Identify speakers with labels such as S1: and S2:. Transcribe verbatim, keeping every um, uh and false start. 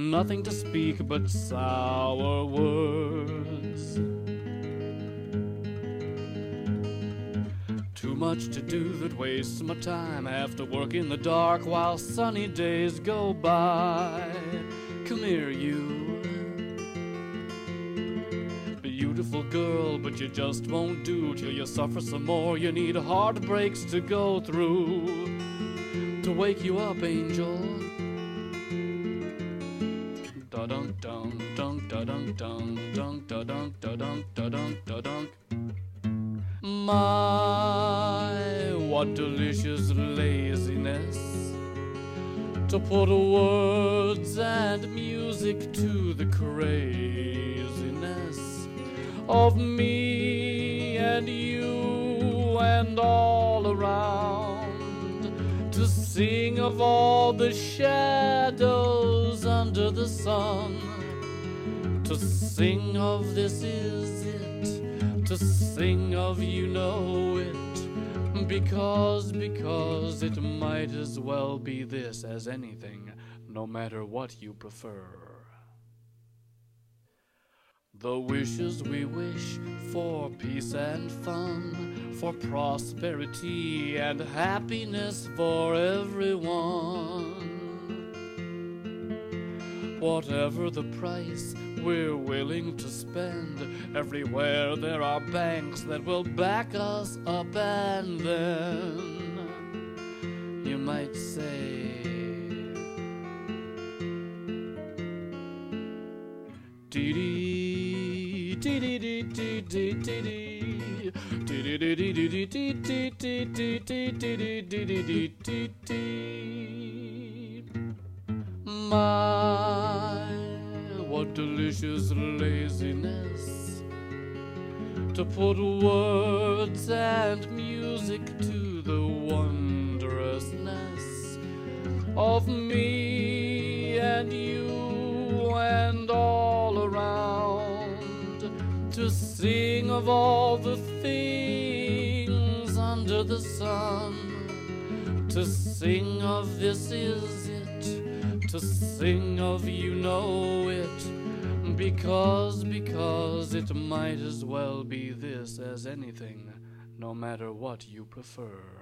S1: nothing to speak but sour words. Too much to do that wastes my time. Have to work in the dark while sunny days go by. Come here, you beautiful girl, but you just won't do till you suffer some more. You need heartbreaks to go through to wake you up, angel. Da dunk dunk dunk da dunk dunk dunk da dunk da dunk da dunk da dunk. My, what delicious laziness to put words and music to the craziness of me and you and all around, to sing of all the shadows under the sun, to sing of this is it, to sing of you know it, because, because it might as well be this as anything, no matter what you prefer. The wishes we wish for peace and fun, for prosperity and happiness for everyone. Whatever the price we're willing to spend, everywhere there are banks that will back us up, and then you might say, dee dee dee dee dee dee dee dee dee dee dee dee dee dee dee. My, what delicious laziness to put words and music to the wondrousness of me and you and all around, to sing of all the things under the sun, to sing of this is it, to sing of you know it, because, because it might as well be this as anything, no matter what you prefer.